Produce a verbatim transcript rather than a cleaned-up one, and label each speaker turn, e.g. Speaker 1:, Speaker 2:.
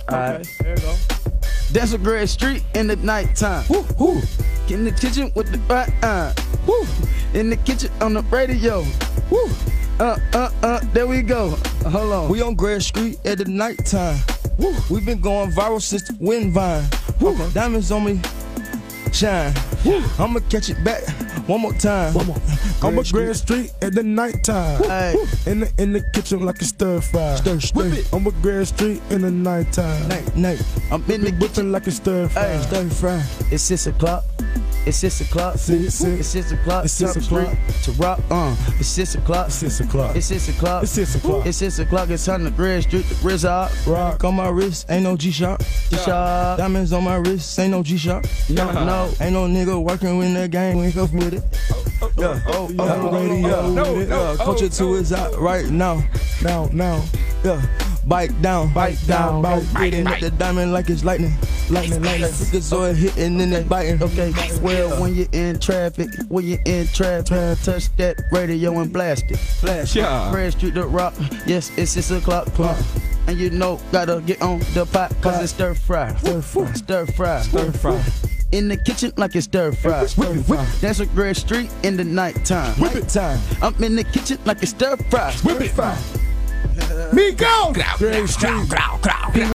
Speaker 1: Okay, there you go.
Speaker 2: That's a Greg Street in the nighttime.
Speaker 1: Woo, woo.
Speaker 2: In the kitchen with the uh, uh.
Speaker 1: Woo.
Speaker 2: In the kitchen on the radio.
Speaker 1: Woo.
Speaker 2: Uh, uh, uh, there we go. Hold on.
Speaker 3: We on Greg Street at the nighttime.
Speaker 1: Woo.
Speaker 3: We been going viral since the wind vine.
Speaker 1: Okay.
Speaker 3: Diamonds on me, shine.
Speaker 1: Woo.
Speaker 3: I'ma catch it back one more time.
Speaker 1: One more.
Speaker 4: I'm a Grand Street at the nighttime.
Speaker 2: Hey.
Speaker 4: In the in the kitchen like a stir fry.
Speaker 3: Stir, stir.
Speaker 1: Whip it.
Speaker 4: I'm a Grand Street in the nighttime.
Speaker 3: Night, night.
Speaker 2: I'm in the kitchen.
Speaker 4: Whipping like a stir fry.
Speaker 2: Hey.
Speaker 3: Stir fry.
Speaker 2: It's six o'clock. It's six o'clock.
Speaker 4: Six, six.
Speaker 2: It's six o'clock.
Speaker 4: It's six
Speaker 2: Top
Speaker 4: o'clock.
Speaker 2: Street to rock. Uh. It's six o'clock.
Speaker 4: It's six o'clock.
Speaker 2: It's six o'clock.
Speaker 4: It's six o'clock.
Speaker 2: It's six o'clock. It's on the Greg Street. The Grizzard.
Speaker 4: Rock.
Speaker 3: On my wrist, ain't no G-Shock.
Speaker 2: Shop.
Speaker 3: Diamonds on my wrist, ain't no G-Shock.
Speaker 2: No, no.
Speaker 3: Ain't no nigga working with that gang, we up with it. Yeah, oh,
Speaker 4: You have
Speaker 3: oh,
Speaker 4: a radio
Speaker 3: yeah,
Speaker 4: with it.
Speaker 3: yeah. Culture two is out right now.
Speaker 4: Now, now.
Speaker 3: Yeah, bite down,
Speaker 4: Bite down, bite,
Speaker 3: hitting with the diamond like it's lightning.
Speaker 4: Lightning, lightning.
Speaker 3: The Zoid hitting and it's biting.
Speaker 2: Okay, well, when you're in traffic, when you're in traffic, touch that radio and blast it.
Speaker 3: Flash.
Speaker 1: Yeah.
Speaker 2: Greg Street the rock, yes, it's six o'clock.
Speaker 4: Clock.
Speaker 2: And you know, gotta get on the pot, cause it's stir fry.
Speaker 4: Stir fry.
Speaker 2: Stir fry.
Speaker 4: Stir fry.
Speaker 2: In the kitchen like it's stir fry.
Speaker 4: Stir fry.
Speaker 2: That's a Greg Street in the nighttime.
Speaker 4: Whip it time.
Speaker 2: I'm in the kitchen like it's stir fry.
Speaker 4: Whip it fry. Me go. Greg Street.